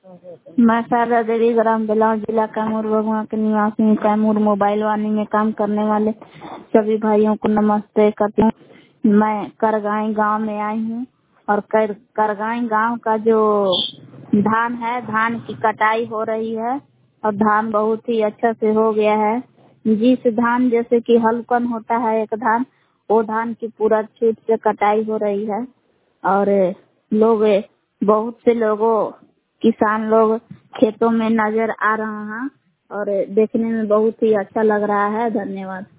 मैं शारदा देवी ग्राम बेलाव जिला कैमूर भगवा के निवासी हूँ। कैमूर मोबाइल वाणी में काम करने वाले सभी भाइयों को नमस्ते करती हूँ। मैं करगाई गांव में आई हूँ और करगाई गांव का जो धान है, धान की कटाई हो रही है और धान बहुत ही अच्छा से हो गया है। जिस धान जैसे कि हल्कन होता है एक धान, वो धान की पूरा छूट से कटाई हो रही है और लोग, बहुत से लोगों, किसान लोग खेतों में नजर आ रहे हैं और देखने में बहुत ही अच्छा लग रहा है। धन्यवाद।